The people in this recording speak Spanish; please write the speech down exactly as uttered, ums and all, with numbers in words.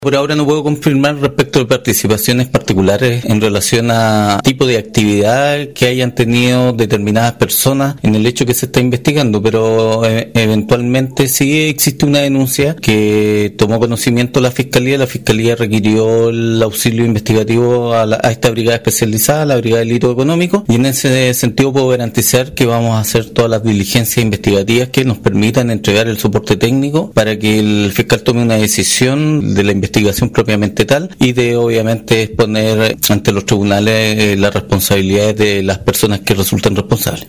Por ahora no puedo confirmar respecto de participaciones particulares en relación a tipo de actividad que hayan tenido determinadas personas en el hecho que se está investigando, pero eh, eventualmente sí existe una denuncia que tomó conocimiento la Fiscalía. La Fiscalía requirió el auxilio investigativo a, la, a esta brigada especializada, la Brigada de Delito Económico, y en ese sentido puedo garantizar que vamos a hacer todas las diligencias investigativas que nos permitan entregar el soporte técnico para que el fiscal tome una decisión de la investigación investigación propiamente tal y de obviamente exponer ante los tribunales eh, las responsabilidades de las personas que resulten responsables.